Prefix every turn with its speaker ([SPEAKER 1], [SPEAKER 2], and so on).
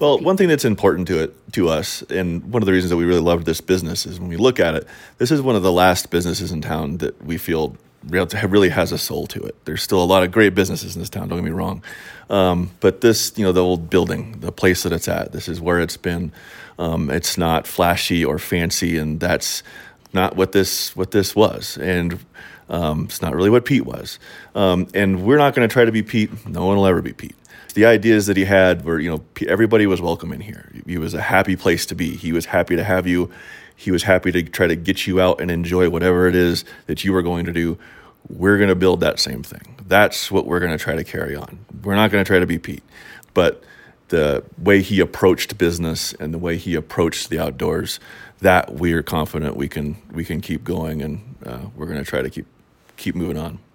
[SPEAKER 1] Well, one thing that's important to us, and one of the reasons that we really loved this business is when we look at it, this is one of the last businesses in town that we feel really has a soul to it. There's still a lot of great businesses in this town. Don't get me wrong, but this, the old building, the place that it's at, this is where it's been. It's not flashy or fancy, and that's not what this was, and it's not really what Pete was. And we're not going to try to be Pete. No one will ever be Pete. The ideas that he had were, everybody was welcome in here. He was a happy place to be. He was happy to have you. He was happy to try to get you out and enjoy whatever it is that you were going to do. We're going to build that same thing. That's what we're going to try to carry on. We're not going to try to be Pete. But the way he approached business and the way he approached the outdoors, that we're confident we can keep going, and we're going to try to keep moving on.